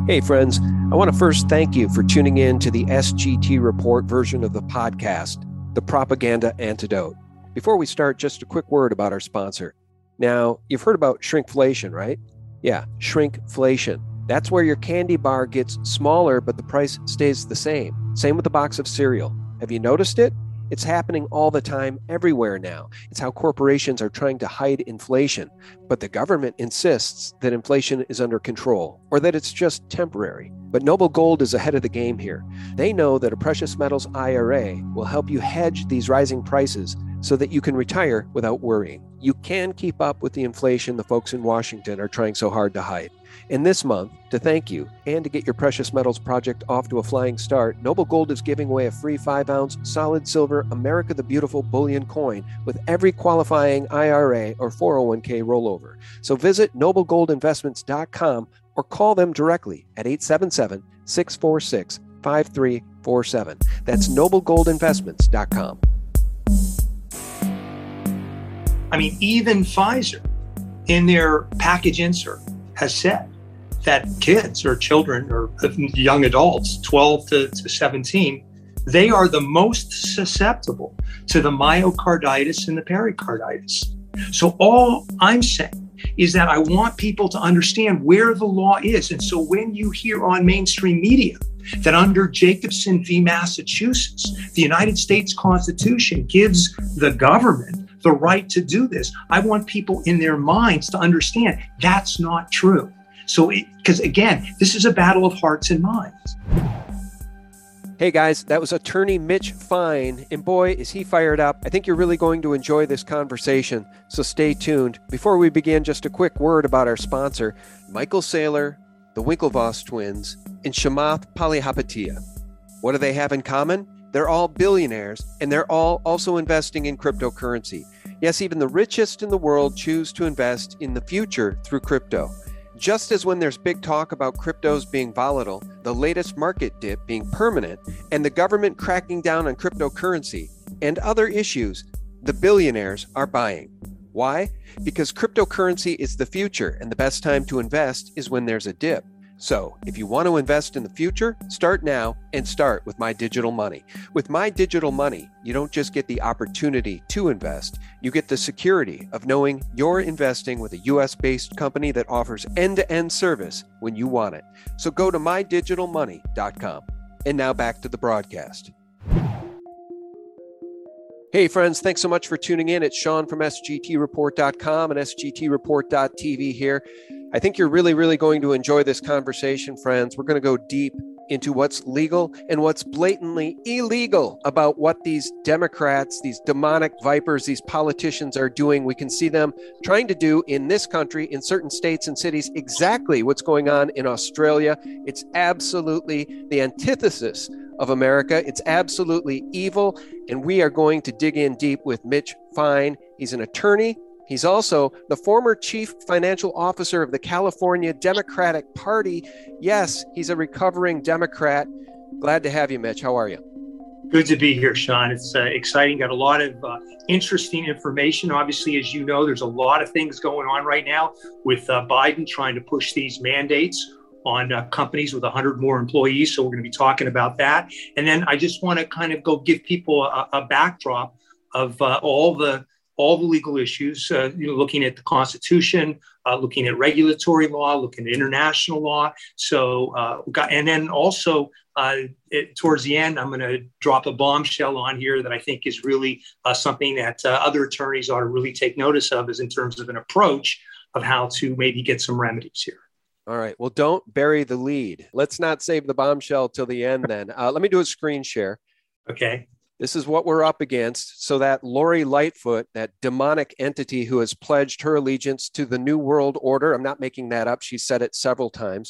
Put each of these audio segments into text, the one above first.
Hey, friends, I want to first thank you for tuning in to the SGT Report version of the podcast, The Propaganda Antidote. Before we start, just a quick word about our sponsor. Now, you've heard about shrinkflation, right? Yeah, shrinkflation. That's where your candy bar gets smaller, but the price stays the same. Same with a box of cereal. Have you noticed it? It's happening all the time, everywhere now. It's how corporations are trying to hide inflation, but the government insists that inflation is under control or that it's just temporary. But Noble Gold is ahead of the game here. They know that a precious metals IRA will help you hedge these rising prices so that you can retire without worrying. You can keep up with the inflation the folks in Washington are trying so hard to hide. And this month, to thank you and to get your precious metals project off to a flying start, Noble Gold is giving away a free 5-ounce solid silver America the Beautiful bullion coin with every qualifying IRA or 401k rollover. So visit noblegoldinvestments.com or call them directly at 877-646-5347. That's noblegoldinvestments.com. I mean, even Pfizer in their package insert has said that kids or children or young adults, 12 to 17, they are the most susceptible to the myocarditis and the pericarditis. So all I'm saying is that I want people to understand where the law is. And so when you hear on mainstream media that under Jacobson v. Massachusetts, the United States Constitution gives the government the right to do this, I want people in their minds to understand that's not true. So, because again, this is a battle of hearts and minds. Hey guys, that was attorney Mitch Fine, and boy, is he fired up. I think you're really going to enjoy this conversation, so stay tuned. Before we begin, just a quick word about our sponsor, Michael Saylor, the Winklevoss twins, and Chamath Palihapitiya. What do they have in common? They're all billionaires, and they're all also investing in cryptocurrency. Yes, even the richest in the world choose to invest in the future through crypto. Just as when there's big talk about cryptos being volatile, the latest market dip being permanent, and the government cracking down on cryptocurrency and other issues, the billionaires are buying. Why? Because cryptocurrency is the future, and the best time to invest is when there's a dip. So, if you want to invest in the future, start now and start with My Digital Money. With My Digital Money, you don't just get the opportunity to invest, you get the security of knowing you're investing with a US-based company that offers end-to-end service when you want it. So go to mydigitalmoney.com. And now back to the broadcast. Hey friends, thanks so much for tuning in. It's Sean from SGTReport.com and SGTReport.tv here. I think you're really going to enjoy this conversation, friends. We're going to go deep into what's legal and what's blatantly illegal about what these Democrats, these demonic vipers, these politicians are doing. We can see them trying to do in this country, in certain states and cities, exactly what's going on in Australia. It's absolutely the antithesis of America. It's absolutely evil. And we are going to dig in deep with Mitch Fine. He's an attorney. He's also the former chief financial officer of the California Democratic Party. Yes, he's a recovering Democrat. Glad to have you, Mitch. How are you? Good to be here, Sean. It's exciting. Got a lot of interesting information. Obviously, as you know, there's a lot of things going on right now with Biden trying to push these mandates on companies with 100 more employees. So we're going to be talking about that. And then I just want to kind of go give people a backdrop of all the legal issues, looking at the Constitution, looking at regulatory law, looking at international law. So, and then also towards the end, I'm going to drop a bombshell on here that I think is really something that other attorneys ought to really take notice of, is in terms of an approach of how to maybe get some remedies here. All right. Well, don't bury the lead. Let's not save the bombshell till the end then. Let me do a screen share. Okay. This is what we're up against. So that Lori Lightfoot, that demonic entity who has pledged her allegiance to the New World Order, I'm not making that up. She said it several times.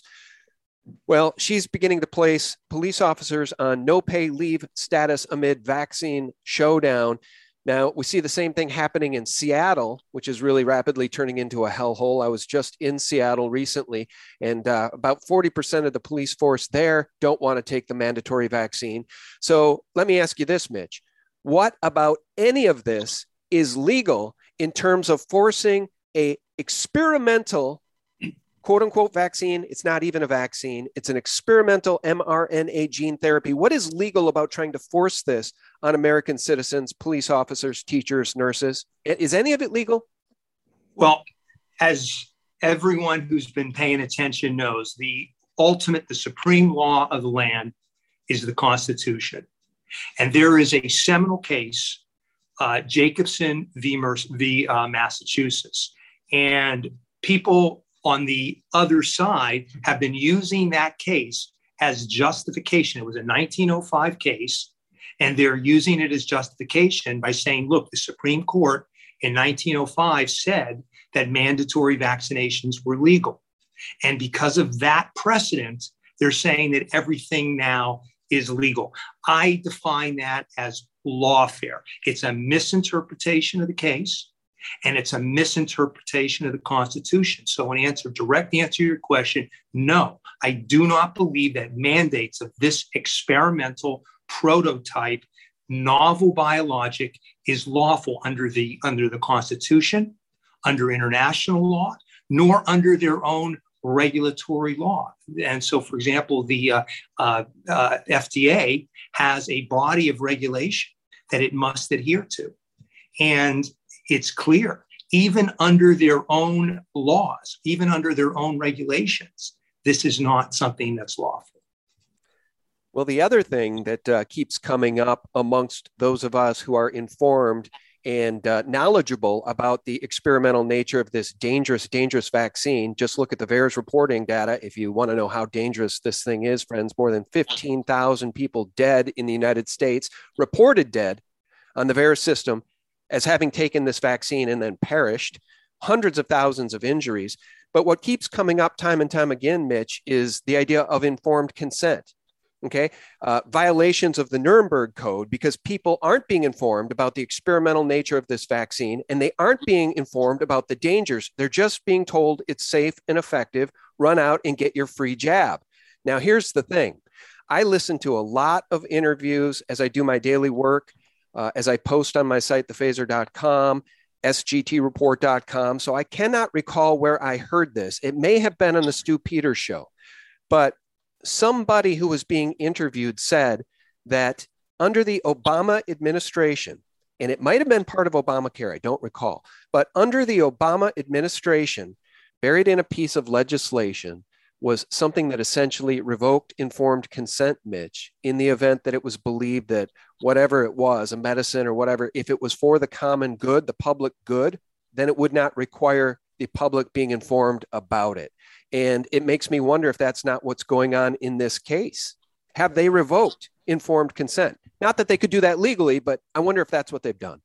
Well, she's beginning to place police officers on no pay leave status amid vaccine showdown. Now, we see the same thing happening in Seattle, which is really rapidly turning into a hellhole. I was just in Seattle recently, and about 40% of the police force there don't want to take the mandatory vaccine. So let me ask you this, Mitch. What about any of this is legal in terms of forcing a experimental quote unquote vaccine. It's not even a vaccine. It's an experimental mRNA gene therapy. What is legal about trying to force this on American citizens, police officers, teachers, nurses? Is any of it legal? Well, as everyone who's been paying attention knows, the supreme law of the land is the Constitution. And there is a seminal case, Jacobson v. Massachusetts. And people on the other side have been using that case as justification. It was a 1905 case, and they're using it as justification by saying, look, the Supreme Court in 1905 said that mandatory vaccinations were legal. And because of that precedent, they're saying that everything now is legal. I define that as lawfare. It's a misinterpretation of the case, and it's a misinterpretation of the Constitution. So in direct answer to your question, no, I do not believe that mandates of this experimental prototype novel biologic is lawful under the Constitution, under international law, nor under their own regulatory law. And so, for example, the FDA has a body of regulation that it must adhere to. And it's clear, even under their own laws, even under their own regulations, this is not something that's lawful. Well, the other thing that keeps coming up amongst those of us who are informed and knowledgeable about the experimental nature of this dangerous vaccine. Just look at the VAERS reporting data. If you want to know how dangerous this thing is, friends, more than 15,000 people dead in the United States, reported dead on the VAERS system as having taken this vaccine and then perished, hundreds of thousands of injuries. But what keeps coming up time and time again, Mitch, is the idea of informed consent. Okay, violations of the Nuremberg Code, because people aren't being informed about the experimental nature of this vaccine, and they aren't being informed about the dangers. They're just being told it's safe and effective. Run out and get your free jab. Now, here's the thing. I listen to a lot of interviews as I do my daily work, as I post on my site, thephaser.com, sgtreport.com. So I cannot recall where I heard this. It may have been on the Stu Peters show, but somebody who was being interviewed said that under the Obama administration, and it might have been part of Obamacare, I don't recall, but under the Obama administration, buried in a piece of legislation was something that essentially revoked informed consent, Mitch, in the event that it was believed that whatever it was, a medicine or whatever, if it was for the common good, the public good, then it would not require the public being informed about it. And it makes me wonder if that's not what's going on in this case. Have they revoked informed consent? Not that they could do that legally, but I wonder if that's what they've done.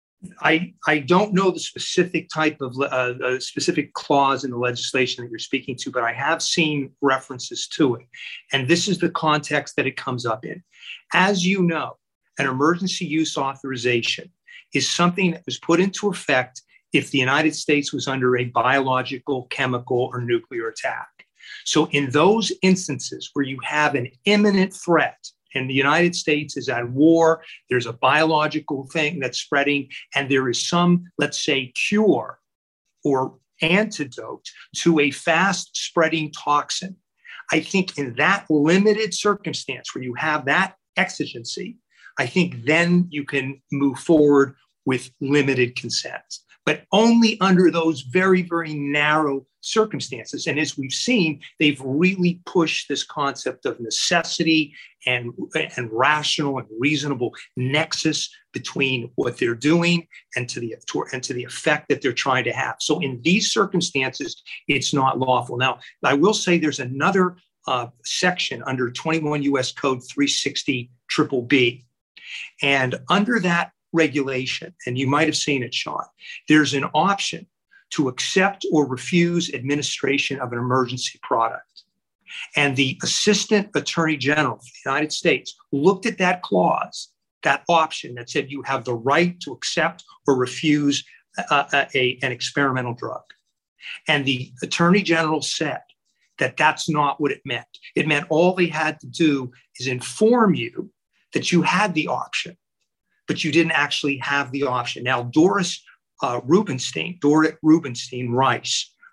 I don't know the specific type of specific clause in the legislation that you're speaking to, but I have seen references to it. And this is the context that it comes up in. As you know, an emergency use authorization is something that was put into effect if the United States was under a biological, chemical, or nuclear attack. So in those instances where you have an imminent threat and the United States is at war, there's a biological thing that's spreading, and there is some, let's say, cure or antidote to a fast spreading toxin. I think in that limited circumstance where you have that exigency, I think then you can move forward with limited consent, but only under those very, very narrow circumstances. And as we've seen, they've really pushed this concept of necessity and rational and reasonable nexus between what they're doing and to the effect that they're trying to have. So in these circumstances, it's not lawful. Now, I will say there's another section under 21 U.S. Code 360 BBB. And under that regulation, and you might have seen it, Sean, there's an option to accept or refuse administration of an emergency product. And the Assistant Attorney General of the United States looked at that clause, that option that said you have the right to accept or refuse an experimental drug. And the Attorney General said that that's not what it meant. It meant all they had to do is inform you that you had the option, but you didn't actually have the option. Now, Dorrit Rubenstein Rice,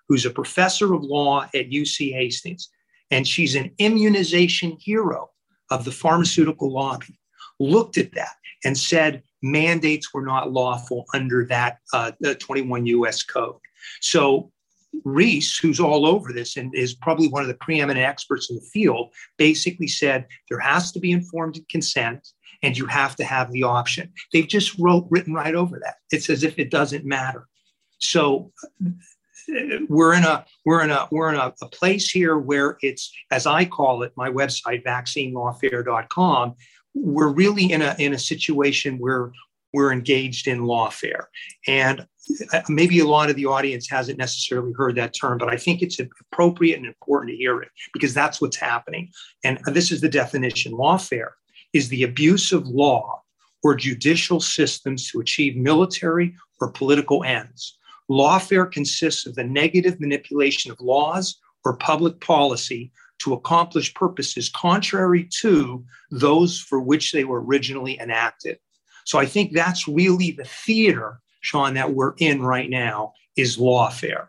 who's a professor of law at UC Hastings, and she's an immunization hero of the pharmaceutical lobby, looked at that and said mandates were not lawful under that 21 U.S. code. So Reese, who's all over this and is probably one of the preeminent experts in the field, basically said there has to be informed consent and you have to have the option. They've just written right over that. It's as if it doesn't matter. So we're in a place here where it's, as I call it, my website, vaccinelawfare.com, we're really in a situation where we're engaged in lawfare. And maybe a lot of the audience hasn't necessarily heard that term, but I think it's appropriate and important to hear it because that's what's happening. And this is the definition. Lawfare is the abuse of law or judicial systems to achieve military or political ends. Lawfare consists of the negative manipulation of laws or public policy to accomplish purposes contrary to those for which they were originally enacted. So I think that's really the theater, Sean, that we're in right now is lawfare.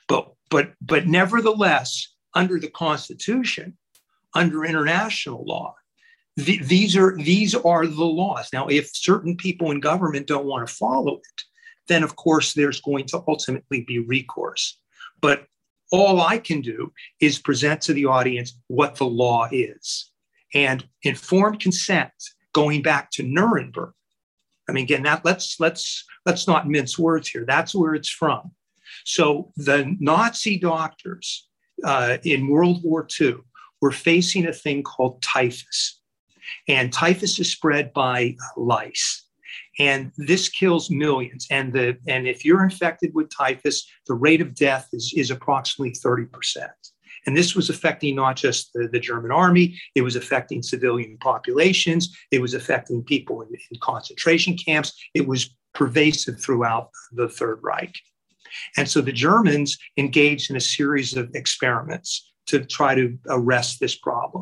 But nevertheless, under the Constitution, under international law, these are the laws. Now, if certain people in government don't want to follow it, then of course there's going to ultimately be recourse. But all I can do is present to the audience what the law is. And informed consent, going back to Nuremberg, I mean, again, let's not mince words here. That's where it's from. So the Nazi doctors in World War II were facing a thing called typhus. And typhus is spread by lice. And this kills millions. And if you're infected with typhus, the rate of death is approximately 30%. And this was affecting not just the German army, it was affecting civilian populations, it was affecting people in concentration camps, it was pervasive throughout the Third Reich. And so the Germans engaged in a series of experiments to try to arrest this problem.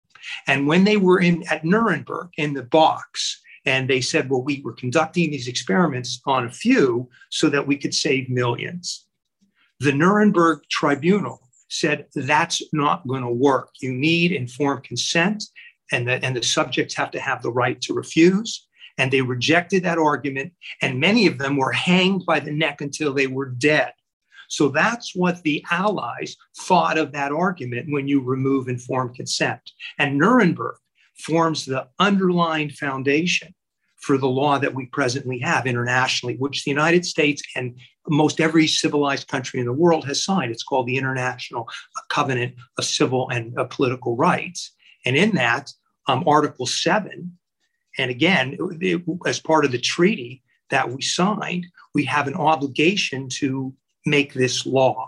And when they were at Nuremberg in the box, and they said, well, we were conducting these experiments on a few so that we could save millions. The Nuremberg tribunal said that's not going to work. You need informed consent, and the subjects have to have the right to refuse. And they rejected that argument, and many of them were hanged by the neck until they were dead. So that's what the Allies thought of that argument when you remove informed consent. And Nuremberg forms the underlying foundation for the law that we presently have internationally, which the United States and most every civilized country in the world has signed. It's called the International Covenant of Civil and Political Rights. And in that, Article 7, and again, as part of the treaty that we signed, we have an obligation to make this law.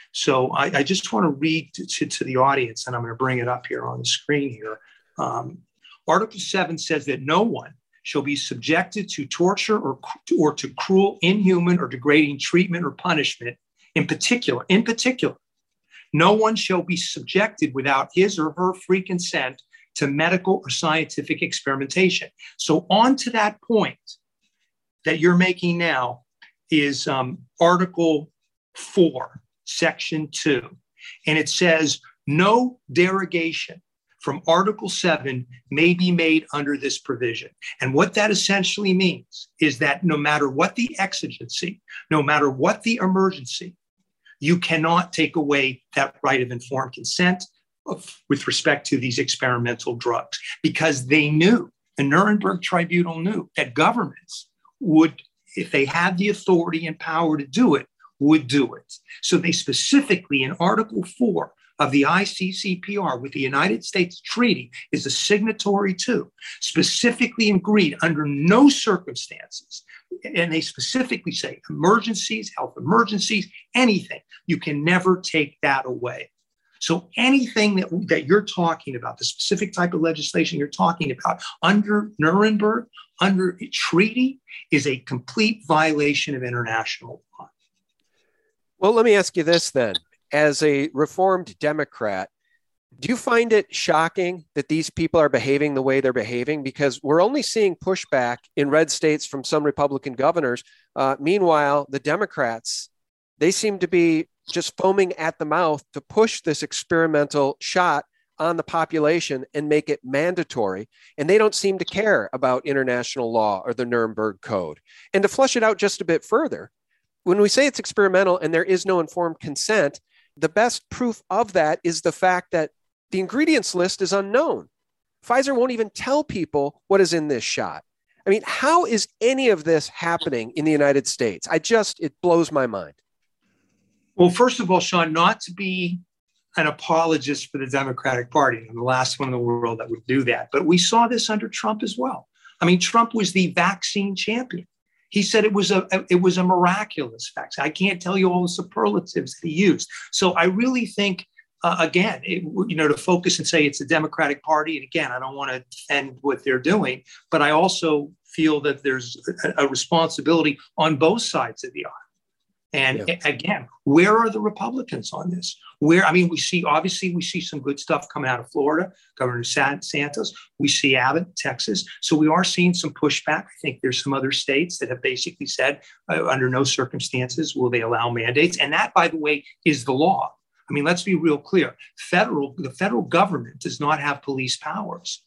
So I just want to read to the audience, and I'm going to bring it up here on the screen here. Article 7 says that no one shall be subjected to torture or to cruel, inhuman, or degrading treatment or punishment. In particular, no one shall be subjected without his or her free consent to medical or scientific experimentation. So on to that point that you're making now is Article 4, Section 2. And it says, no derogation from Article 7 may be made under this provision. And what that essentially means is that no matter what the exigency, no matter what the emergency, you cannot take away that right of informed consent with respect to these experimental drugs, because they knew, the Nuremberg Tribunal knew that governments would, if they had the authority and power to do it, would do it. So they specifically in Article 4 of the ICCPR with the United States Treaty is a signatory to, specifically agreed under no circumstances. And they specifically say emergencies, health emergencies, anything, you can never take that away. So anything that you're talking about, the specific type of legislation you're talking about under Nuremberg, under a treaty, is a complete violation of international law. Well, let me ask you this then. As a reformed Democrat, do you find it shocking that these people are behaving the way they're behaving? Because we're only seeing pushback in red states from some Republican governors. Meanwhile, the Democrats, they seem to be just foaming at the mouth to push this experimental shot on the population and make it mandatory. And they don't seem to care about international law or the Nuremberg Code. And to flush it out just a bit further, when we say it's experimental and there is no informed consent, the best proof of that is the fact that the ingredients list is unknown. Pfizer won't even tell people what is in this shot. I mean, how is any of this happening in the United States? It blows my mind. Well, first of all, Sean, not to be an apologist for the Democratic Party. I'm the last one in the world that would do that. But we saw this under Trump as well. I mean, Trump was the vaccine champion. He said it was a miraculous vaccine. I can't tell you all the superlatives that he used. So I really think, to focus and say it's the Democratic Party. And again, I don't want to defend what they're doing, but I also feel that there's a responsibility on both sides of the aisle. And again, where are the Republicans on this? We see some good stuff coming out of Florida, Governor Santos. We see Abbott, Texas. So we are seeing some pushback. I think there's some other states that have basically said under no circumstances will they allow mandates. And that, by the way, is the law. I mean, let's be real clear. The federal government does not have police powers.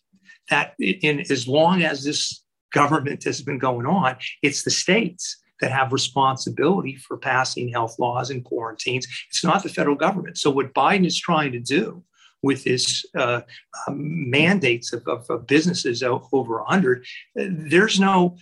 As long as this government has been going on, it's the states that have responsibility for passing health laws and quarantines. It's not the federal government. So what Biden is trying to do with his mandates of businesses over 100, there's no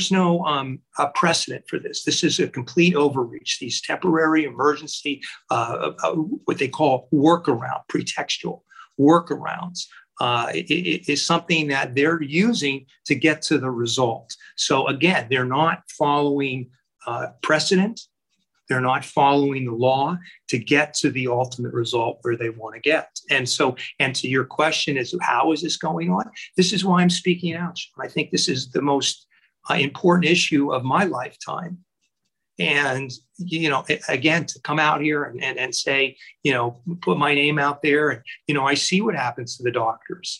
precedent for this. This is a complete overreach. These temporary emergency, what they call pretextual workarounds, is something that they're using to get to the result. So again, they're not following precedent. They're not following the law to get to the ultimate result where they want to get. And to your question is, how is this going on? This is why I'm speaking out. I think this is the most important issue of my lifetime. And, again, to come out here and say, put my name out there. And, I see what happens to the doctors.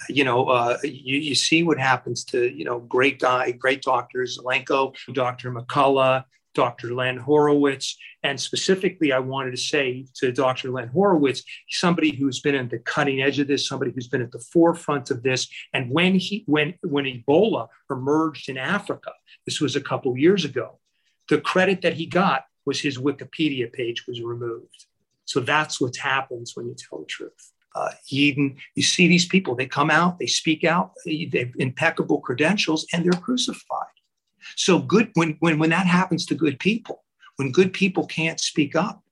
You see what happens to, great doctors, Zelenko, Dr. McCullough, Dr. Len Horowitz. And specifically, I wanted to say to Dr. Len Horowitz, somebody who's been at the cutting edge of this, somebody who's been at the forefront of this. And when Ebola emerged in Africa, this was a couple years ago, the credit that he got was his Wikipedia page was removed. So that's what happens when you tell the truth. Eden, you see these people, they come out, they speak out, they have impeccable credentials, and they're crucified. So good when that happens to good people, when good people can't speak up,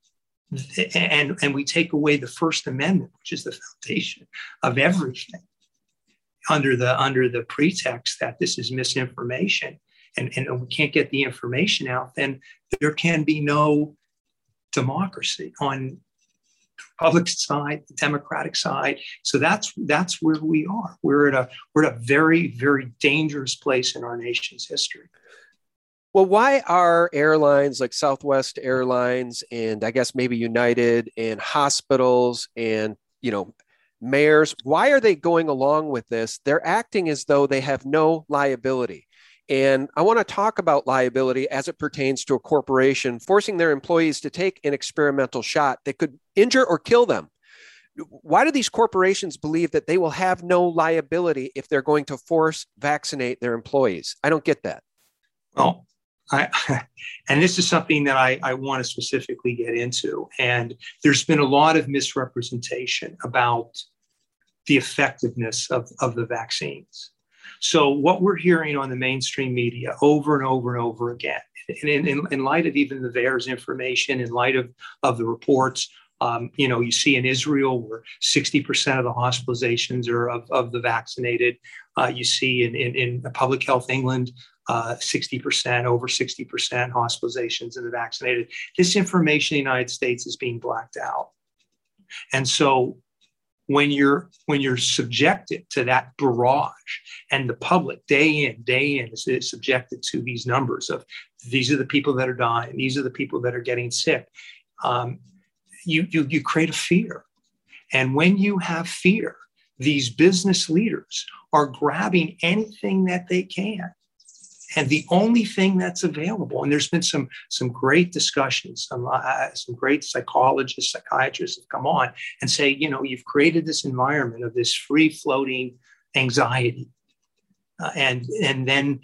and we take away the First Amendment, which is the foundation of everything, under the pretext that this is misinformation, and we can't get the information out, then there can be no democracy on the Republican side, the Democratic side. So that's where we are. We're at a very, very dangerous place in our nation's history. Well, why are airlines like Southwest Airlines and I guess maybe United and hospitals and, mayors, why are they going along with this? They're acting as though they have no liability. And I want to talk about liability as it pertains to a corporation forcing their employees to take an experimental shot that could injure or kill them. Why do these corporations believe that they will have no liability if they're going to force vaccinate their employees? I don't get that. Well, and this is something that I want to specifically get into. And there's been a lot of misrepresentation about the effectiveness of the vaccines. So what we're hearing on the mainstream media over and over and over again, in light of even the VAERS information, in light of the reports, you see in Israel where 60% of the hospitalizations are of the vaccinated. You see in Public Health England, 60%, over 60% hospitalizations in the vaccinated. This information in the United States is being blacked out. And so when you're subjected to that barrage, and the public day in, day in is subjected to these numbers of these are the people that are dying, these are the people that are getting sick, you create a fear. And when you have fear, these business leaders are grabbing anything that they can And the only thing that's available, and there's been some great discussions, some great psychologists, psychiatrists have come on and say, you've created this environment of this free floating anxiety. And then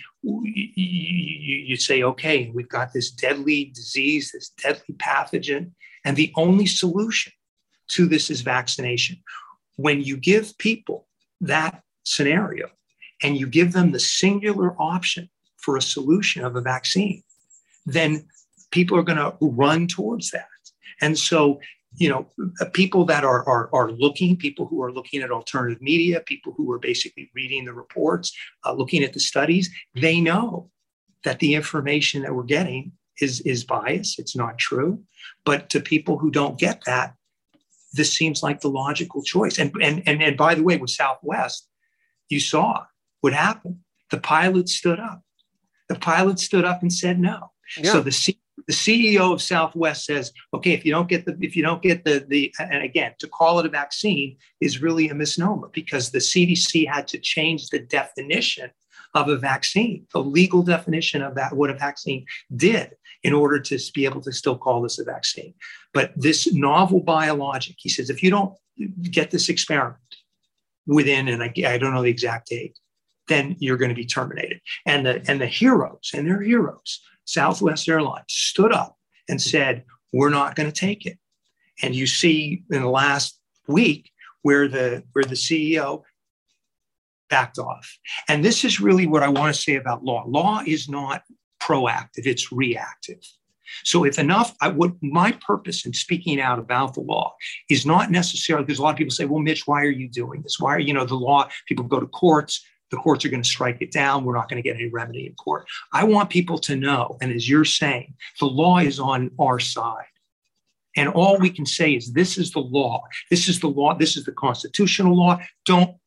you say, okay, we've got this deadly disease, this deadly pathogen, and the only solution to this is vaccination. When you give people that scenario and you give them the singular option for a solution of a vaccine, then people are going to run towards that. And so, people that are looking, people who are looking at alternative media, people who are basically reading the reports, looking at the studies, they know that the information that we're getting is biased. It's not true. But to people who don't get that, this seems like the logical choice. And by the way, with Southwest, you saw what happened. The pilot stood up. The pilot stood up and said no. Yeah. So the CEO of Southwest says, okay, if you don't get the, and again, to call it a vaccine is really a misnomer, because the CDC had to change the definition of a vaccine, the legal definition of that, what a vaccine did, in order to be able to still call this a vaccine. But this novel biologic, he says, if you don't get this experiment within, and I don't know the exact date, then you're going to be terminated. And the heroes, and they're heroes, Southwest Airlines, stood up and said, we're not going to take it. And you see in the last week where the CEO backed off. And this is really what I want to say about law. Law is not proactive, it's reactive. So if enough, my purpose in speaking out about the law is not necessarily, because a lot of people say, well, Mitch, why are you doing this? Why are, the law, people go to courts, the courts are going to strike it down. We're not going to get any remedy in court. I want people to know, and as you're saying, the law is on our side. And all we can say is, this is the law. This is the law. This is the constitutional law. Don't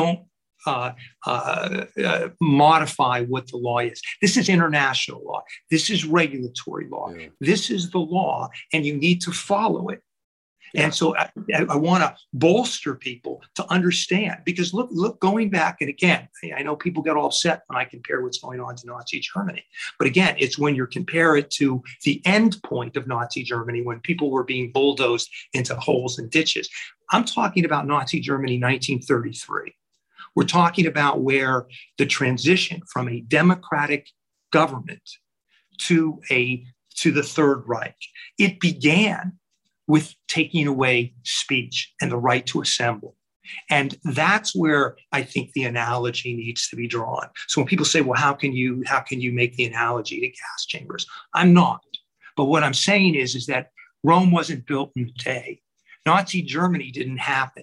modify what the law is. This is international law. This is regulatory law. Yeah. This is the law, and you need to follow it. Yeah. And so I want to bolster people to understand, because look, going back, and again, I know people get all upset when I compare what's going on to Nazi Germany. But again, it's when you compare it to the end point of Nazi Germany, when people were being bulldozed into holes and ditches. I'm talking about Nazi Germany 1933. We're talking about where the transition from a democratic government to the Third Reich, it began with taking away speech and the right to assemble. And that's where I think the analogy needs to be drawn. So when people say, well, how can you make the analogy to gas chambers? I'm not. But what I'm saying is that Rome wasn't built in a day. Nazi Germany didn't happen.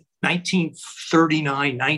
1939,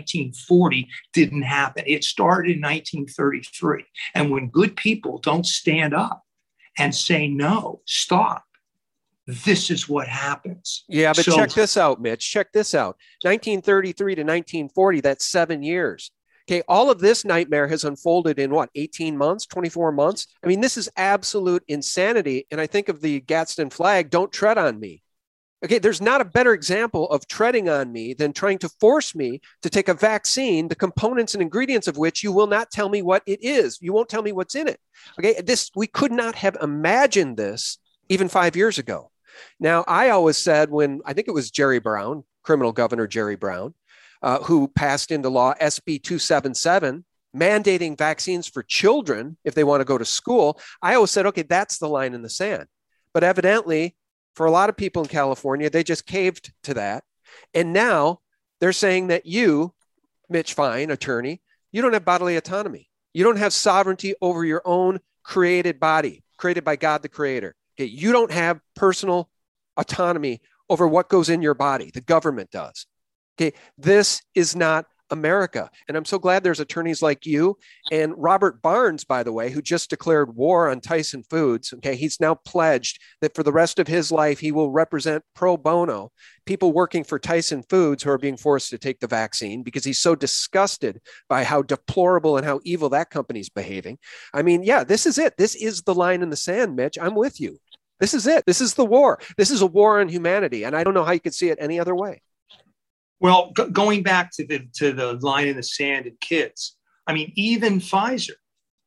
1940 didn't happen. It started in 1933. And when good people don't stand up and say, no, stop, this is what happens. Yeah, but check this out, Mitch. Check this out. 1933 to 1940, that's 7 years. Okay, all of this nightmare has unfolded in what, 18 months, 24 months? I mean, this is absolute insanity. And I think of the Gadsden flag, don't tread on me. Okay, there's not a better example of treading on me than trying to force me to take a vaccine, the components and ingredients of which you will not tell me what it is. You won't tell me what's in it. Okay, we could not have imagined this even 5 years ago. Now, I always said, when I think it was Jerry Brown, criminal governor Jerry Brown, who passed into law SB 277, mandating vaccines for children if they want to go to school, I always said, okay, that's the line in the sand. But evidently, for a lot of people in California, they just caved to that. And now they're saying that you, Mitch Fine, attorney, you don't have bodily autonomy. You don't have sovereignty over your own created body, created by God the Creator. Okay, you don't have personal autonomy over what goes in your body. The government does. Okay, this is not America. And I'm so glad there's attorneys like you and Robert Barnes, by the way, who just declared war on Tyson Foods. Okay, he's now pledged that for the rest of his life, he will represent pro bono people working for Tyson Foods who are being forced to take the vaccine, because he's so disgusted by how deplorable and how evil that company's behaving. I mean, yeah, this is it. This is the line in the sand, Mitch. I'm with you. This is it. This is the war. This is a war on humanity. And I don't know how you could see it any other way. Well, going back to the line in the sand and kids, I mean, even Pfizer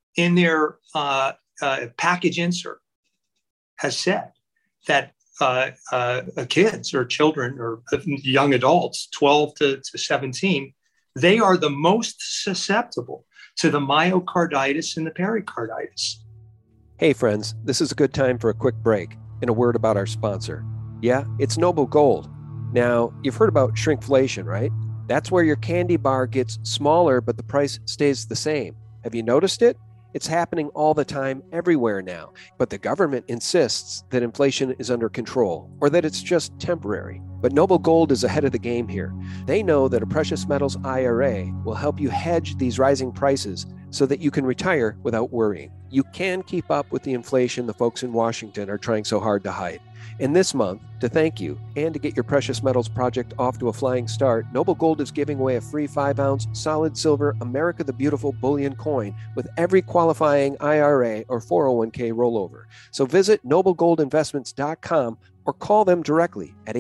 in their package insert has said that kids or children or young adults, 12 to 17, they are the most susceptible to the myocarditis and the pericarditis. Hey friends, this is a good time for a quick break and a word about our sponsor. Yeah, it's Noble Gold. Now, you've heard about shrinkflation, right? That's where your candy bar gets smaller, but the price stays the same. Have you noticed it? It's happening all the time everywhere now, but the government insists that inflation is under control or that it's just temporary. But Noble Gold is ahead of the game here. They know that a precious metals IRA will help you hedge these rising prices so that you can retire without worrying. You can keep up with the inflation the folks in Washington are trying so hard to hide. And this month, to thank you and to get your precious metals project off to a flying start, Noble Gold is giving away a free 5-ounce solid silver America the Beautiful bullion coin with every qualifying IRA or 401k rollover. So visit noblegoldinvestments.com or call them directly at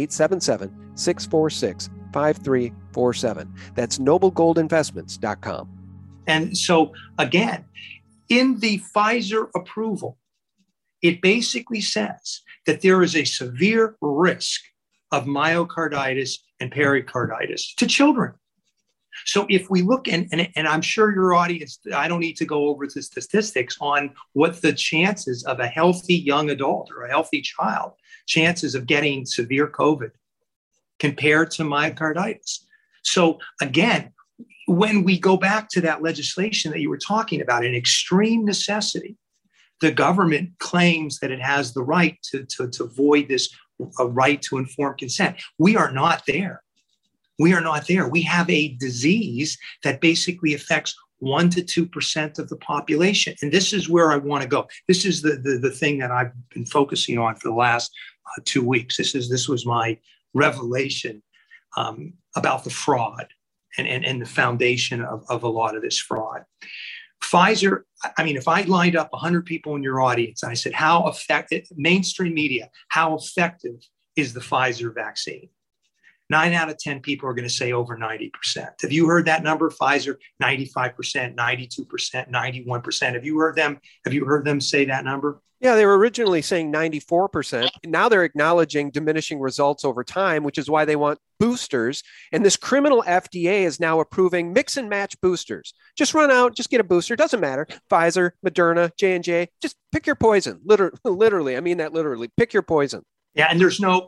877-646-5347. That's noblegoldinvestments.com. And so, again, in the Pfizer approval, it basically says that there is a severe risk of myocarditis and pericarditis to children. So if we look, and I'm sure your audience, I don't need to go over the statistics on what the chances of a healthy young adult or a healthy child, chances of getting severe COVID compared to myocarditis. So again, when we go back to that legislation that you were talking about, in extreme necessity, the government claims that it has the right to void this right to informed consent. We are not there. We are not there. We have a disease that basically affects 1% to 2% of the population. And this is where I want to go. This is the thing that I've been focusing on for the last 2 weeks. This was my revelation about the fraud and the foundation of a lot of this fraud. Pfizer, I mean, if I lined up 100 people in your audience and I said, how effective, mainstream media, how effective is the Pfizer vaccine? 9 out of 10 people are going to say over 90%. Have you heard that number? Pfizer, 95%, 92%, 91%. Have you heard them say that number? Yeah, they were originally saying 94%. Now they're acknowledging diminishing results over time, which is why they want boosters. And this criminal FDA is now approving mix and match boosters. Just run out, just get a booster. Doesn't matter. Pfizer, Moderna, J&J, just pick your poison. Literally, I mean that literally. Pick your poison. Yeah, and there's no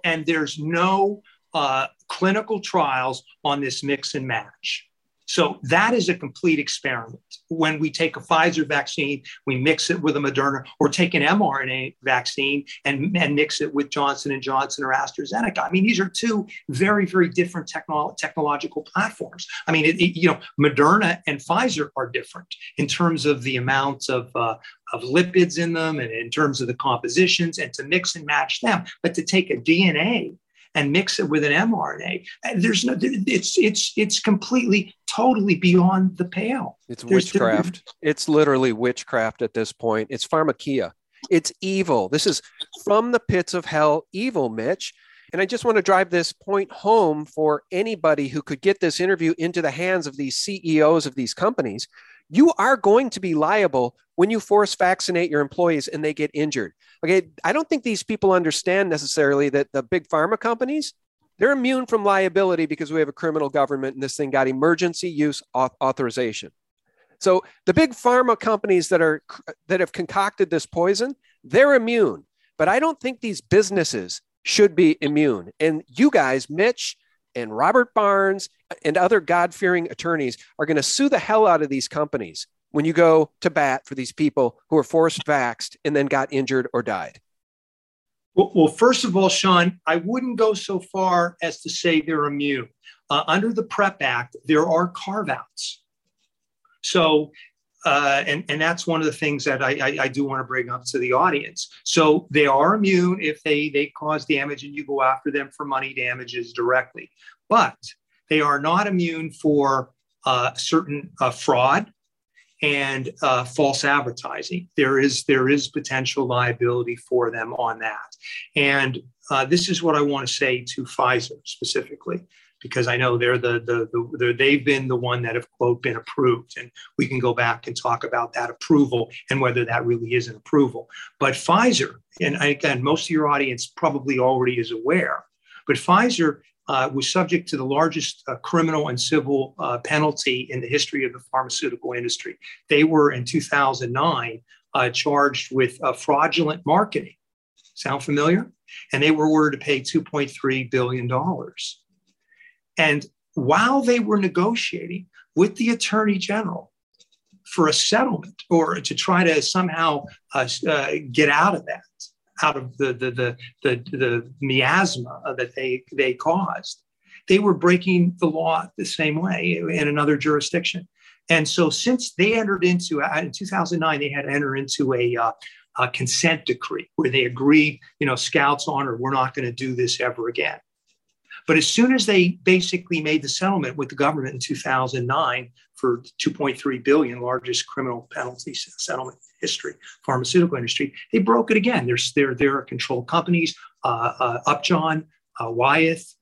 clinical trials on this mix and match. So that is a complete experiment. When we take a Pfizer vaccine, we mix it with a Moderna, or take an mRNA vaccine and mix it with Johnson & Johnson or AstraZeneca. I mean, these are two very, very different technological platforms. I mean, Moderna and Pfizer are different in terms of the amounts of lipids in them and in terms of the compositions, and to mix and match them. But to take a DNA and mix it with an mRNA, it's completely, totally beyond the pale. It's witchcraft. It's literally witchcraft at this point. It's pharmakia. It's evil. This is from the pits of hell evil, Mitch. And I just want to drive this point home for anybody who could get this interview into the hands of these CEOs of these companies. You are going to be liable when you force vaccinate your employees and they get injured. Okay, I don't think these people understand necessarily that the big pharma companies, they're immune from liability because we have a criminal government and this thing got emergency use authorization. So the big pharma companies that have concocted this poison, they're immune. But I don't think these businesses should be immune. And you guys, Mitch and Robert Barnes and other God-fearing attorneys, are going to sue the hell out of these companies when you go to bat for these people who are forced vaxxed and then got injured or died. Well, first of all, Sean, I wouldn't go so far as to say they're immune. Under the PrEP Act, there are carve-outs. So, and that's one of the things that I do want to bring up to the audience. So they are immune if they cause damage and you go after them for money damages directly. But they are not immune for certain fraud and false advertising. There is potential liability for them on that. And this is what I want to say to Pfizer specifically. because I know they've been the one that have, quote, been approved. And we can go back and talk about that approval and whether that really is an approval. But Pfizer, and again, most of your audience probably already is aware, but Pfizer was subject to the largest criminal and civil penalty in the history of the pharmaceutical industry. They were, in 2009, charged with fraudulent marketing. Sound familiar? And they were ordered to pay $2.3 billion. And while they were negotiating with the Attorney General for a settlement or to try to somehow get out of that, out of the miasma that they caused, they were breaking the law the same way in another jurisdiction. And so since they entered into, in 2009, they had entered into a consent decree where they agreed, Scouts honor, we're not going to do this ever again. But as soon as they basically made the settlement with the government in 2009 for $2.3 billion, largest criminal penalty settlement in history, pharmaceutical industry, they broke it again. There are controlled companies, Upjohn, Wyeth,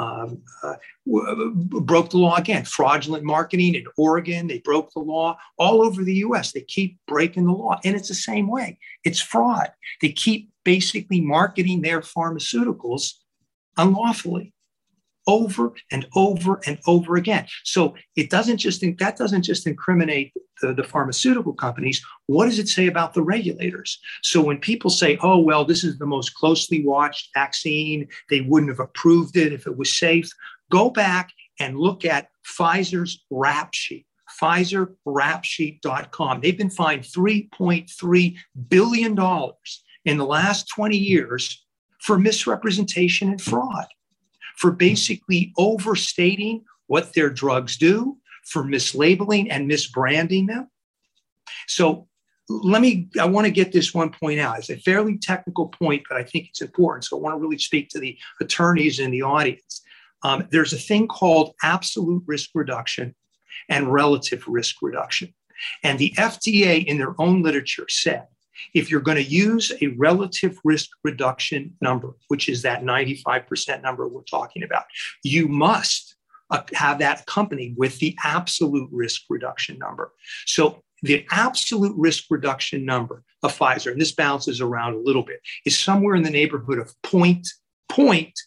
broke the law again. Fraudulent marketing in Oregon, they broke the law. All over the US, they keep breaking the law. And it's the same way. It's fraud. They keep basically marketing their pharmaceuticals unlawfully over and over and over again. So that doesn't just incriminate the pharmaceutical companies. What does it say about the regulators? So when people say, oh, well, this is the most closely watched vaccine, they wouldn't have approved it if it was safe, go back and look at Pfizer's rap sheet, PfizerRapSheet.com. They've been fined $3.3 billion in the last 20 years for misrepresentation and fraud, for basically overstating what their drugs do, for mislabeling and misbranding them. So I want to get this one point out. It's a fairly technical point, but I think it's important. So I want to really speak to the attorneys in the audience. There's a thing called absolute risk reduction and relative risk reduction. And the FDA in their own literature said, if you're going to use a relative risk reduction number, which is that 95% number we're talking about, you must have that accompanied with the absolute risk reduction number. So the absolute risk reduction number of Pfizer, and this bounces around a little bit, is somewhere in the neighborhood of 0.7%.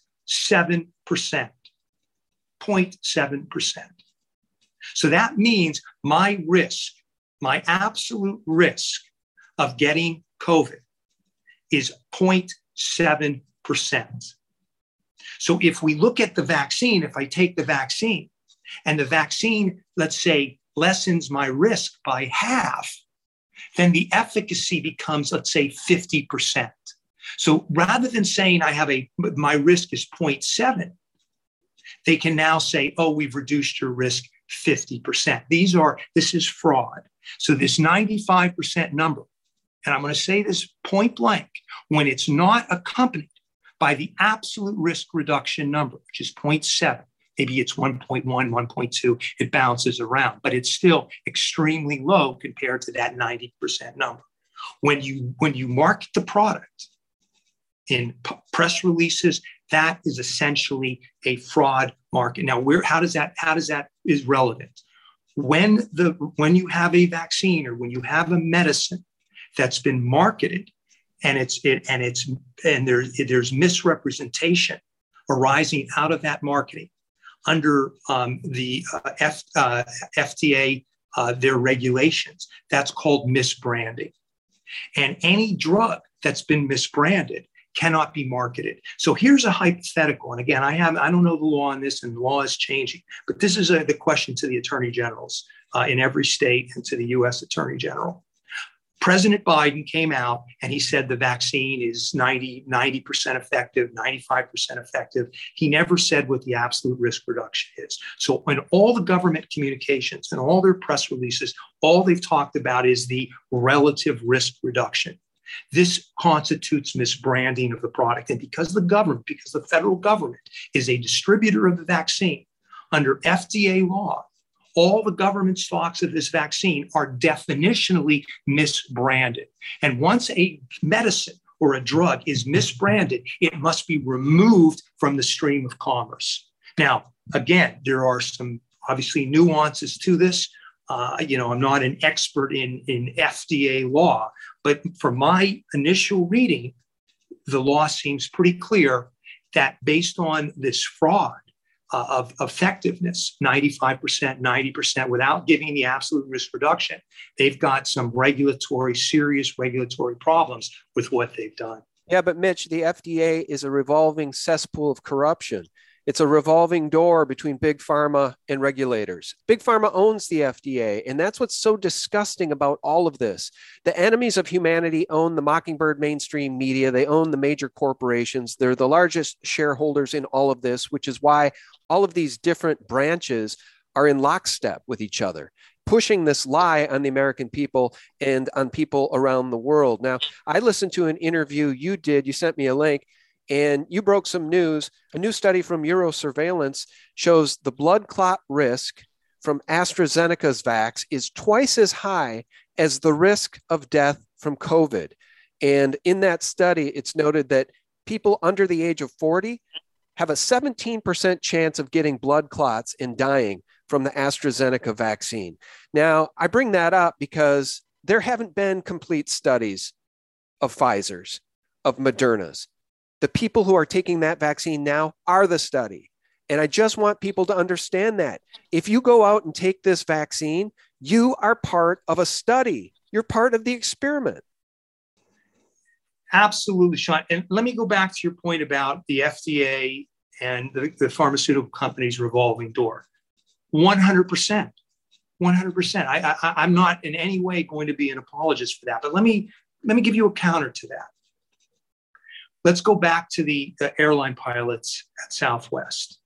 0.7%. So that means my absolute risk of getting COVID is 0.7%. So if we look at the vaccine, if I take the vaccine and the vaccine, let's say, lessens my risk by half, then the efficacy becomes, let's say, 50%. So rather than saying my risk is 0.7, they can now say, oh, we've reduced your risk 50%. This is fraud. So this 95% number, and I'm going to say this point blank, when it's not accompanied by the absolute risk reduction number, which is 0.7, maybe it's 1.1, 1.2, it bounces around, but it's still extremely low compared to that 90% number. When you market the product in press releases, that is essentially a fraud market. Now, how does that is relevant? When you have a vaccine or when you have a medicine that's been marketed and there's misrepresentation arising out of that marketing under the FDA, their regulations, that's called misbranding. And any drug that's been misbranded cannot be marketed. So here's a hypothetical. And again, I don't know the law on this, and the law is changing, but this is the question to the attorney generals in every state and to the U.S. Attorney General. President Biden came out and he said the vaccine is 90% effective, 95% effective. He never said what the absolute risk reduction is. So in all the government communications and all their press releases, all they've talked about is the relative risk reduction. This constitutes misbranding of the product. And because the federal government is a distributor of the vaccine under FDA law, all the government stocks of this vaccine are definitionally misbranded. And once a medicine or a drug is misbranded, it must be removed from the stream of commerce. Now, again, there are some obviously nuances to this. I'm not an expert in FDA law, but from my initial reading, the law seems pretty clear that based on this fraud of effectiveness, 95%, 90%, without giving the absolute risk reduction, they've got some serious regulatory problems with what they've done. Yeah, but Mitch, the FDA is a revolving cesspool of corruption. It's a revolving door between big pharma and regulators. Big pharma owns the FDA, and that's what's so disgusting about all of this. The enemies of humanity own the Mockingbird mainstream media. They own the major corporations. They're the largest shareholders in all of this, which is why all of these different branches are in lockstep with each other, pushing this lie on the American people and on people around the world. Now, I listened to an interview you did. You sent me a link. And you broke some news. A new study from Eurosurveillance shows the blood clot risk from AstraZeneca's vax is twice as high as the risk of death from COVID. And in that study, it's noted that people under the age of 40 have a 17% chance of getting blood clots and dying from the AstraZeneca vaccine. Now, I bring that up because there haven't been complete studies of Pfizer's, of Moderna's. The people who are taking that vaccine now are the study. And I just want people to understand that. If you go out and take this vaccine, you are part of a study. You're part of the experiment. Absolutely, Sean. And let me go back to your point about the FDA and the pharmaceutical companies' revolving door. 100%. 100%. I'm not in any way going to be an apologist for that. But let me give you a counter to that. Let's go back to the airline pilots at Southwest.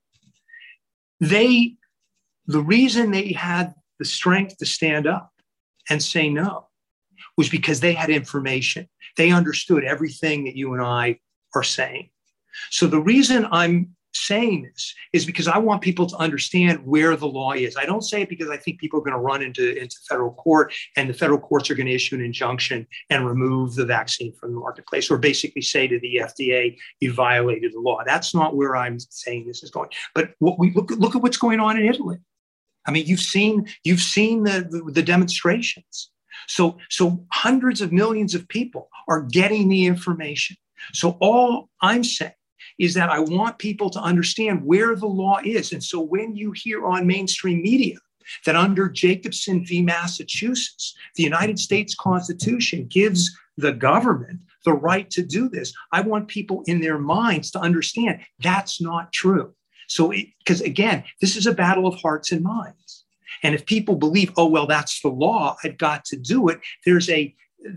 The reason they had the strength to stand up and say no was because they had information. They understood everything that you and I are saying. So the reason I'm saying this is because I want people to understand where the law is. I don't say it because I think people are going to run into federal court and the federal courts are going to issue an injunction and remove the vaccine from the marketplace, or basically say to the FDA, you violated the law. That's not where I'm saying this is going. But what we look at what's going on in Italy. I mean, you've seen the demonstrations. So hundreds of millions of people are getting the information. So all I'm saying is that I want people to understand where the law is. And so when you hear on mainstream media that under Jacobson v. Massachusetts, the United States Constitution gives the government the right to do this, I want people in their minds to understand that's not true. So, because again, this is a battle of hearts and minds. And if people believe, oh, well, that's the law, I've got to do it, there's a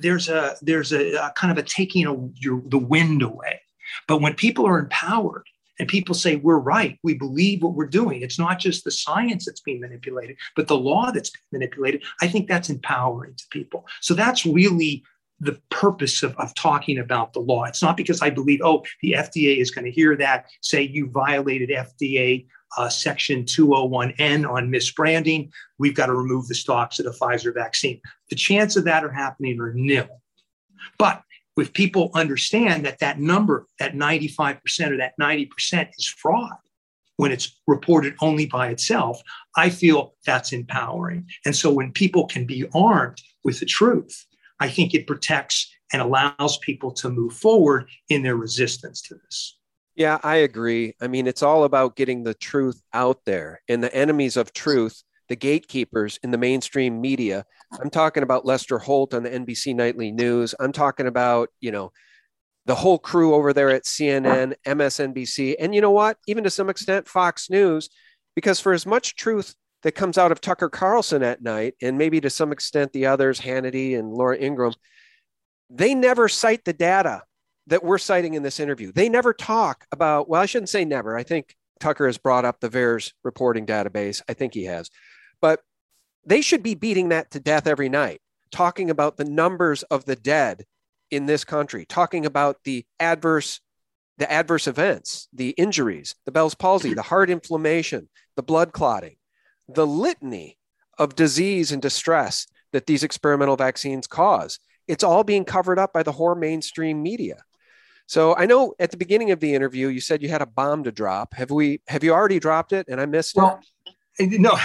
kind of a taking the wind away. But when people are empowered and people say, we're right, we believe what we're doing, it's not just the science that's being manipulated, but the law that's being manipulated, I think that's empowering to people. So that's really the purpose of talking about the law. It's not because I believe, oh, the FDA is going to hear that, say you violated FDA Section 201N on misbranding, we've got to remove the stocks of the Pfizer vaccine. The chance of that are happening are nil. But if people understand that number, that 95% or that 90% is fraud when it's reported only by itself, I feel that's empowering. And so when people can be armed with the truth, I think it protects and allows people to move forward in their resistance to this. Yeah, I agree. I mean, it's all about getting the truth out there, and the enemies of truth, the gatekeepers in the mainstream media. I'm talking about Lester Holt on the NBC Nightly News. I'm talking about, the whole crew over there at CNN, MSNBC, and you know what? Even to some extent, Fox News, because for as much truth that comes out of Tucker Carlson at night, and maybe to some extent the others, Hannity and Laura Ingraham, they never cite the data that we're citing in this interview. They never talk about, well, I shouldn't say never. I think Tucker has brought up the VAERS reporting database. I think he has. But they should be beating that to death every night, talking about the numbers of the dead in this country, talking about the adverse events, the injuries, the Bell's palsy, the heart inflammation, the blood clotting, the litany of disease and distress that these experimental vaccines cause. It's all being covered up by the whore mainstream media. So I know at the beginning of the interview, you said you had a bomb to drop. Have you already dropped it and I missed it? No,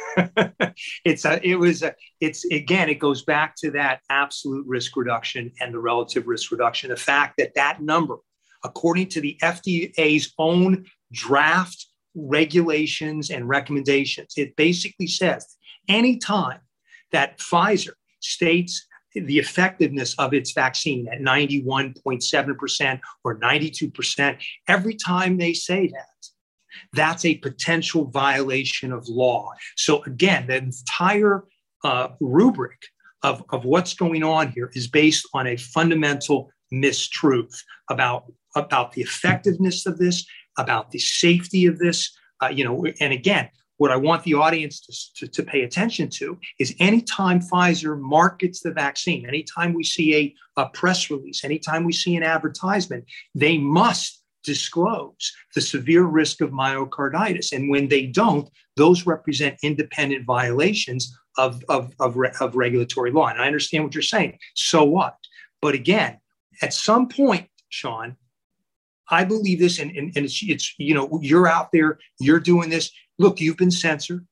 it goes back to that absolute risk reduction and the relative risk reduction. The fact that number, according to the FDA's own draft regulations and recommendations, it basically says anytime that Pfizer states the effectiveness of its vaccine at 91.7% or 92%, every time they say that, that's a potential violation of law. So again, the entire rubric of what's going on here is based on a fundamental mistruth about the effectiveness of this, about the safety of this. And again, what I want the audience to pay attention to is anytime Pfizer markets the vaccine, anytime we see a press release, anytime we see an advertisement, they must disclose the severe risk of myocarditis. And when they don't, those represent independent violations of regulatory law. And I understand what you're saying. So what? But again, at some point, Sean, I believe this, and it's you're out there, you're doing this. Look, you've been censored,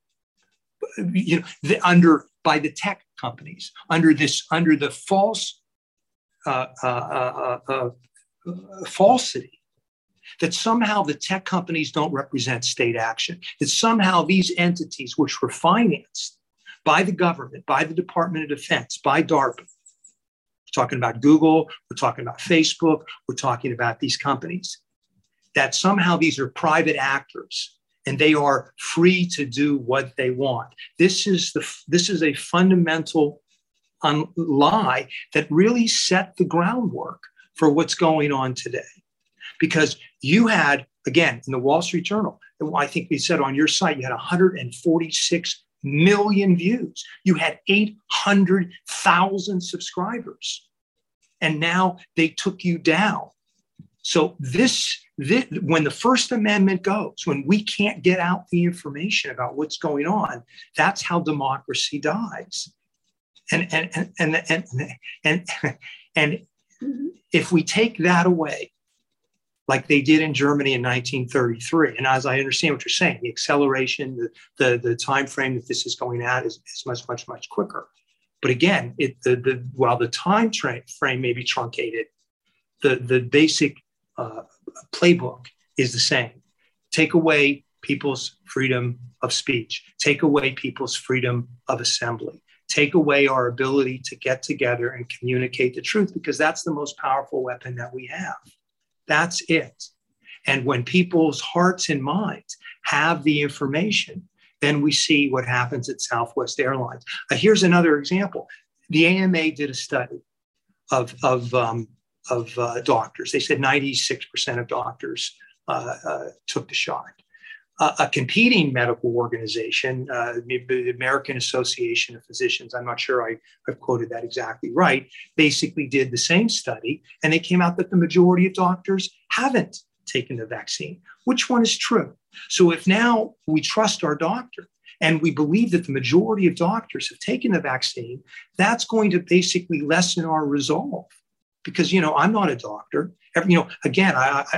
by the tech companies under the false falsity that somehow the tech companies don't represent state action, that somehow these entities, which were financed by the government, by the Department of Defense, by DARPA, we're talking about Google, we're talking about Facebook, we're talking about these companies, that somehow these are private actors and they are free to do what they want. This is a fundamental lie that really set the groundwork for what's going on today. Because you had, again, in the Wall Street Journal, I think we said on your site, you had 146 million views. You had 800,000 subscribers. And now they took you down. So this, when the First Amendment goes, when we can't get out the information about what's going on, that's how democracy dies. And if we take that away, like they did in Germany in 1933. And as I understand what you're saying, the acceleration, the time frame that this is going at is much, much, much quicker. But again, while the time frame may be truncated, the basic playbook is the same. Take away people's freedom of speech. Take away people's freedom of assembly. Take away our ability to get together and communicate the truth, because that's the most powerful weapon that we have. That's it. And when people's hearts and minds have the information, then we see what happens at Southwest Airlines. Here's another example. The AMA did a study of doctors. They said 96% of doctors took the shot. A competing medical organization, the American Association of Physicians, I'm not sure I've quoted that exactly right, basically did the same study, and they came out that the majority of doctors haven't taken the vaccine. Which one is true? So if now we trust our doctor and we believe that the majority of doctors have taken the vaccine, that's going to basically lessen our resolve. Because, I'm not a doctor. Again,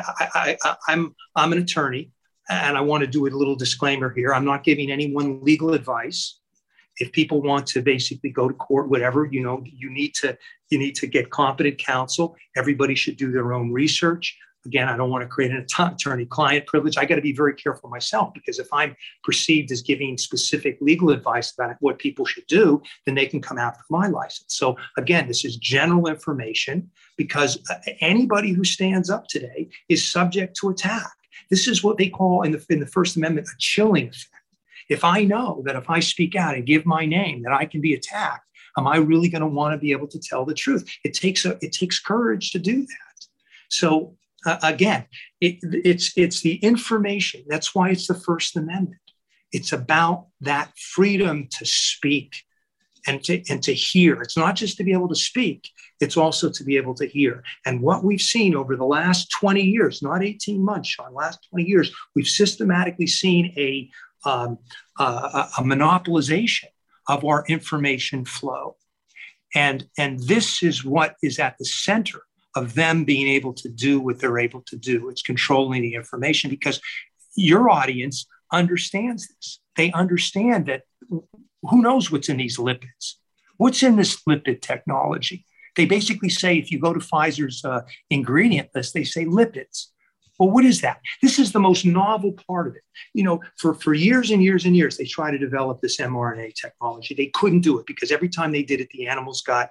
I'm an attorney. And I want to do a little disclaimer here. I'm not giving anyone legal advice. If people want to basically go to court, whatever, you need to get competent counsel. Everybody should do their own research. Again, I don't want to create an attorney-client privilege. I got to be very careful myself, because if I'm perceived as giving specific legal advice about what people should do, then they can come after my license. So again, this is general information, because anybody who stands up today is subject to attack. This is what they call in the First Amendment a chilling effect. If I know that if I speak out and give my name that I can be attacked, am I really going to want to be able to tell the truth? It takes courage to do that. So again, it's the information. That's why it's the First Amendment. It's about that freedom to speak and to hear. It's not just to be able to speak. It's also to be able to hear. And what we've seen over the last 20 years, not 18 months, Sean, last 20 years, we've systematically seen a monopolization of our information flow. And this is what is at the center of them being able to do what they're able to do. It's controlling the information, because your audience understands this. They understand that who knows what's in these lipids? What's in this lipid technology? They basically say, if you go to Pfizer's ingredient list, they say lipids. Well, what is that? This is the most novel part of it. You know, for years and years and years, they tried to develop this mRNA technology. They couldn't do it because every time they did it, the animals got,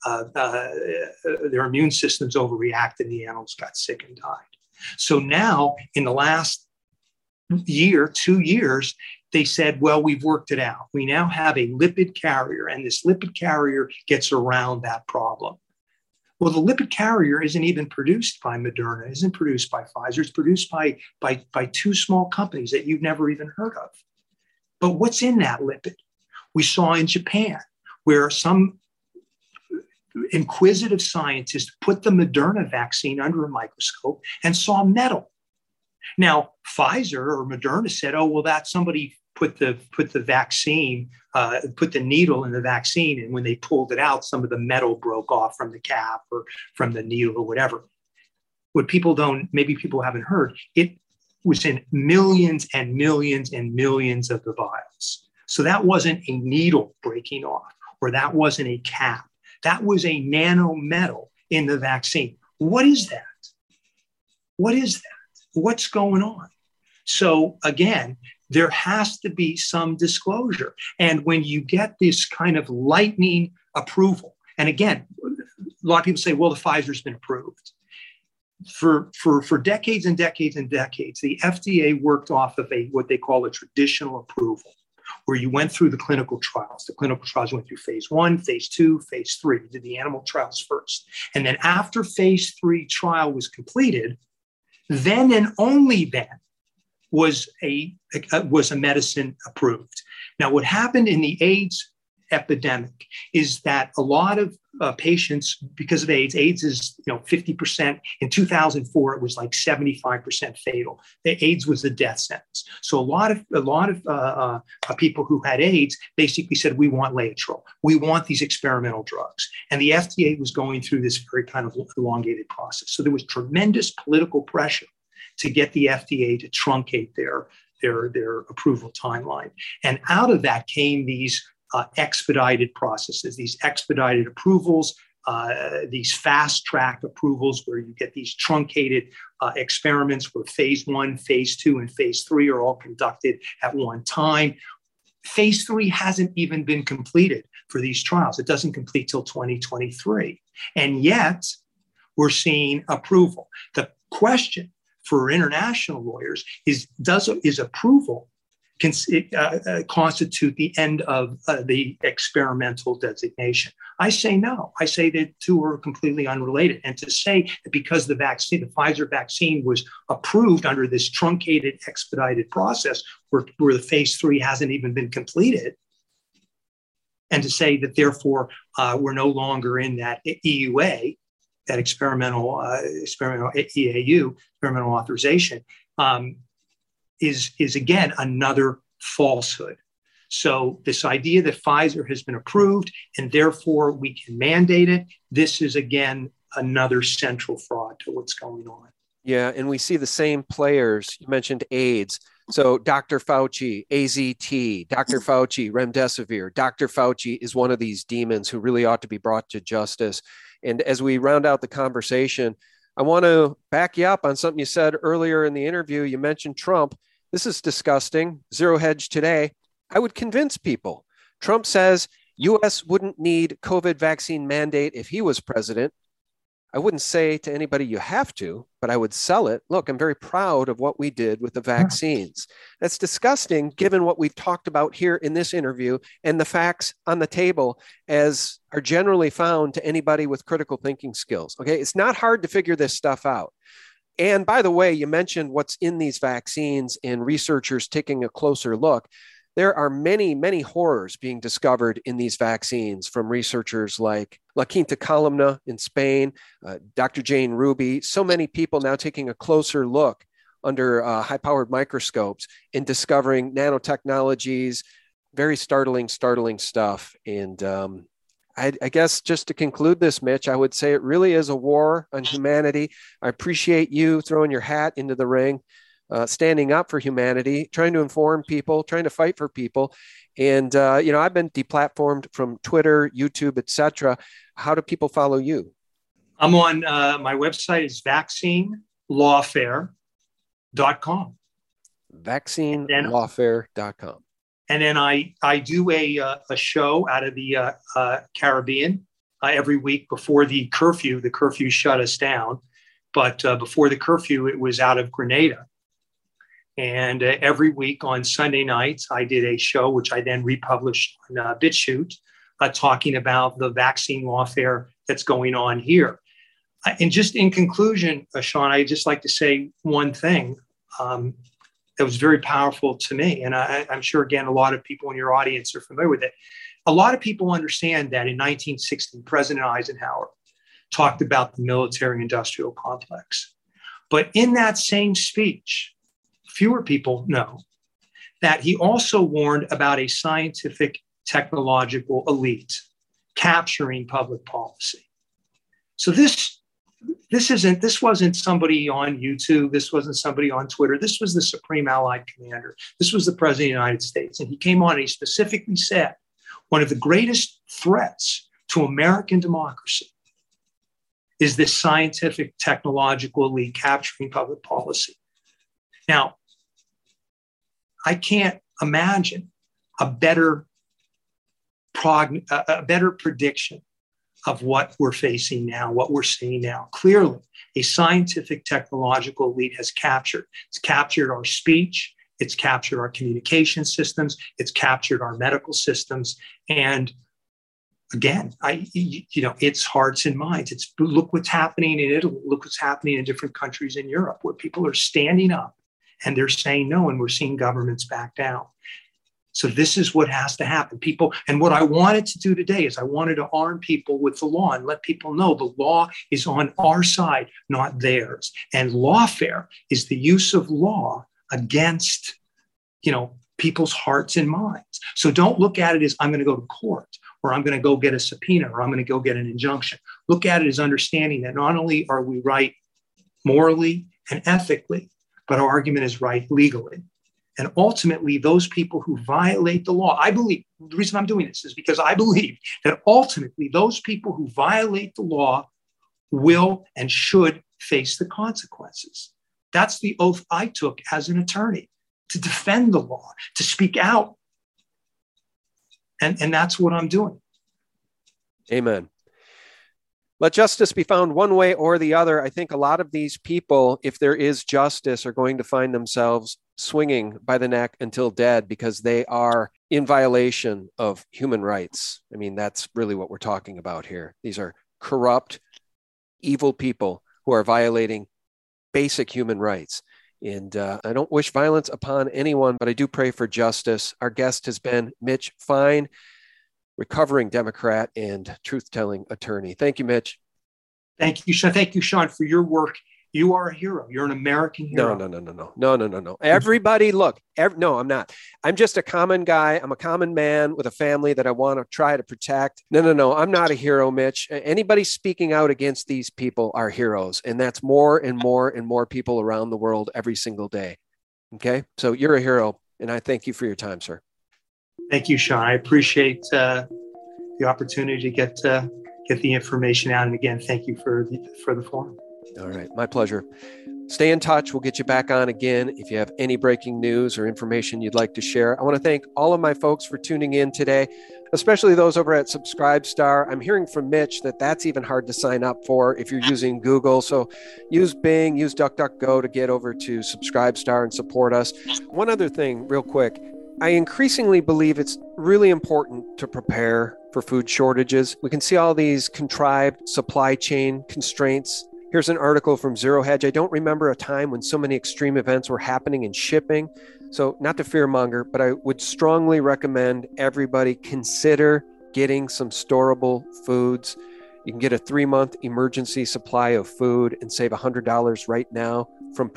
their immune systems overreacted and the animals got sick and died. So now, in the last year, 2 years, they said, well, we've worked it out. We now have a lipid carrier, and this lipid carrier gets around that problem. Well, the lipid carrier isn't even produced by Moderna, isn't produced by Pfizer. It's produced by two small companies that you've never even heard of. But what's in that lipid? We saw in Japan, where some inquisitive scientists put the Moderna vaccine under a microscope and saw metal. Now, Pfizer or Moderna said, oh, well, that somebody put the vaccine, put the needle in the vaccine, and when they pulled it out, some of the metal broke off from the cap or from the needle or whatever. What maybe people haven't heard, it was in millions and millions and millions of the vials. So that wasn't a needle breaking off, or that wasn't a cap. That was a nanometal in the vaccine. What is that? What is that? What's going on? So again, there has to be some disclosure. And when you get this kind of lightning approval, and again, a lot of people say, well, the Pfizer's been approved. For decades and decades and decades, the FDA worked off of what they call a traditional approval, where you went through the clinical trials. The clinical trials went through phase 1, phase 2, phase 3. You did the animal trials first. And then after phase 3 trial was completed, then and only then was a medicine approved. Now, what happened in the AIDS epidemic is that a lot of patients, because of AIDS is 50%. In 2004, it was like 75% fatal. The AIDS was a death sentence. So a lot of people who had AIDS basically said, we want Laetrile. We want these experimental drugs. And the FDA was going through this very kind of elongated process. So there was tremendous political pressure to get the FDA to truncate their approval timeline. And out of that came these expedited processes, these expedited approvals, these fast track approvals where you get these truncated experiments where phase 1, phase 2, and phase 3 are all conducted at one time. Phase 3 hasn't even been completed for these trials. It doesn't complete till 2023. And yet we're seeing approval. The question for international lawyers is approval constitute the end of the experimental designation? I say no. I say the two are completely unrelated. And to say that because the Pfizer vaccine was approved under this truncated, expedited process where the phase 3 hasn't even been completed, and to say that therefore we're no longer in that EUA, that experimental EAU, experimental authorization, is again another falsehood. So this idea that Pfizer has been approved and therefore we can mandate it, this is again another central fraud to what's going on. Yeah, and we see the same players. You mentioned AIDS. So Dr. Fauci, AZT, Dr. Fauci, Remdesivir. Dr. Fauci is one of these demons who really ought to be brought to justice. And as we round out the conversation, I want to back you up on something you said earlier in the interview. You mentioned Trump. This is disgusting. Zero Hedge today. I would convince people. Trump says U.S. wouldn't need COVID vaccine mandate if he was president. I wouldn't say to anybody you have to, but I would sell it. Look, I'm very proud of what we did with the vaccines. That's disgusting given what we've talked about here in this interview and the facts on the table as are generally found to anybody with critical thinking skills. Okay, it's not hard to figure this stuff out. And by the way, you mentioned what's in these vaccines and researchers taking a closer look. There are many, many horrors being discovered in these vaccines from researchers like La Quinta Columna in Spain, Dr. Jane Ruby, so many people now taking a closer look under high-powered microscopes and discovering nanotechnologies, very startling stuff. And I guess just to conclude this, Mitch, I would say it really is a war on humanity. I appreciate you throwing your hat into the ring, standing up for humanity, trying to inform people, trying to fight for people. And, I've been deplatformed from Twitter, YouTube, etc. How do people follow you? I'm on, my website is vaccinelawfare.com. Vaccinelawfare.com. And then I do a show out of the Caribbean every week before the curfew. The curfew shut us down. But before the curfew, it was out of Grenada. And every week on Sunday nights, I did a show, which I then republished on BitChute, talking about the vaccine lawfare that's going on here. And just in conclusion, Sean, I'd just like to say one thing that was very powerful to me. And I'm sure, again, a lot of people in your audience are familiar with it. A lot of people understand that in 1960, President Eisenhower talked about the military-industrial complex. But in that same speech, fewer people know that he also warned about a scientific technological elite capturing public policy. So this wasn't somebody on YouTube. This wasn't somebody on Twitter. This was the Supreme Allied Commander. This was the President of the United States. And he came on and he specifically said, one of the greatest threats to American democracy is this scientific technological elite capturing public policy. Now, I can't imagine a better prediction of what we're facing now, what we're seeing now. Clearly, a scientific technological elite has captured. It's captured our speech. It's captured our communication systems. It's captured our medical systems. And again, it's hearts and minds. Look what's happening in Italy. Look what's happening in different countries in Europe where people are standing up and they're saying no, and we're seeing governments back down. So this is what has to happen. People, and what I wanted to do today is I wanted to arm people with the law and let people know the law is on our side, not theirs. And lawfare is the use of law against, people's hearts and minds. So don't look at it as I'm going to go to court or I'm going to go get a subpoena or I'm going to go get an injunction. Look at it as understanding that not only are we right morally and ethically, but our argument is right legally. And ultimately, those people who violate the law, I believe, the reason I'm doing this is because I believe that ultimately those people who violate the law will and should face the consequences. That's the oath I took as an attorney, to defend the law, to speak out. And that's what I'm doing. Amen. Let justice be found one way or the other. I think a lot of these people, if there is justice, are going to find themselves swinging by the neck until dead because they are in violation of human rights. I mean, that's really what we're talking about here. These are corrupt, evil people who are violating basic human rights. And I don't wish violence upon anyone, but I do pray for justice. Our guest has been Mitch Fine, recovering Democrat and truth-telling attorney. Thank you, Mitch. Thank you, Sean. Thank you, Sean, for your work. You are a hero. You're an American hero. No. Everybody, look. No, I'm not. I'm just a common guy. I'm a common man with a family that I want to try to protect. No. I'm not a hero, Mitch. Anybody speaking out against these people are heroes. And that's more and more and more people around the world every single day. Okay? So you're a hero. And I thank you for your time, sir. Thank you, Sean. I appreciate the opportunity to get the information out. And again, thank you for the forum. All right. My pleasure. Stay in touch. We'll get you back on again. If you have any breaking news or information you'd like to share. I want to thank all of my folks for tuning in today, especially those over at Subscribestar. I'm hearing from Mitch that that's even hard to sign up for if you're using Google. So use Bing, use DuckDuckGo to get over to Subscribestar and support us. One other thing real quick. I increasingly believe it's really important to prepare for food shortages. We can see all these contrived supply chain constraints. Here's an article from Zero Hedge. I don't remember a time when so many extreme events were happening in shipping. So not to fearmonger, but I would strongly recommend everybody consider getting some storable foods. You can get a 3-month emergency supply of food and save $100 right now from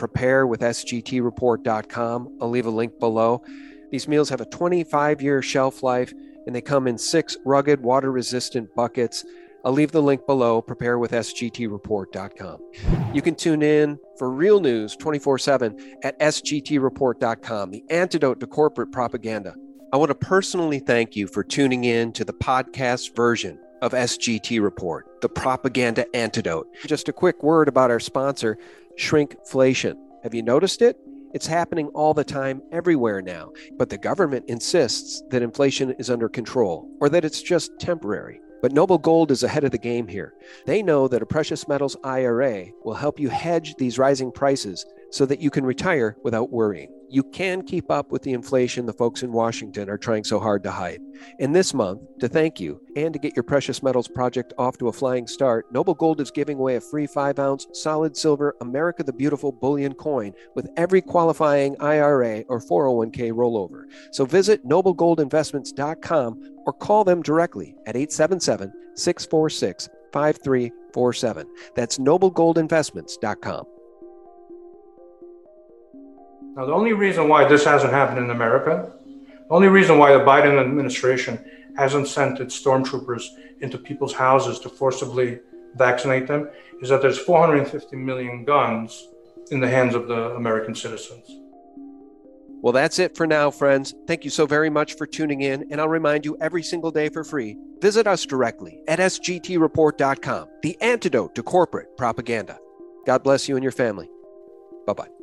preparewithsgtreport.com. I'll leave a link below. These meals have a 25-year shelf life, and they come in 6 rugged, water-resistant buckets. I'll leave the link below, preparewithsgtreport.com. You can tune in for real news 24/7 at sgtreport.com, the antidote to corporate propaganda. I want to personally thank you for tuning in to the podcast version of SGT Report, the propaganda antidote. Just a quick word about our sponsor, Shrinkflation. Have you noticed it? It's happening all the time everywhere now, but the government insists that inflation is under control or that it's just temporary. But Noble Gold is ahead of the game here. They know that a precious metals IRA will help you hedge these rising prices so that you can retire without worrying. You can keep up with the inflation the folks in Washington are trying so hard to hide. And this month, to thank you and to get your precious metals project off to a flying start, Noble Gold is giving away a free 5-ounce solid silver America the Beautiful bullion coin with every qualifying IRA or 401k rollover. So visit noblegoldinvestments.com or call them directly at 877-646-5347. That's noblegoldinvestments.com. Now, the only reason why this hasn't happened in America, the only reason why the Biden administration hasn't sent its stormtroopers into people's houses to forcibly vaccinate them is that there's 450 million guns in the hands of the American citizens. Well, that's it for now, friends. Thank you so very much for tuning in, and I'll remind you every single day for free, visit us directly at sgtreport.com, the antidote to corporate propaganda. God bless you and your family. Bye-bye.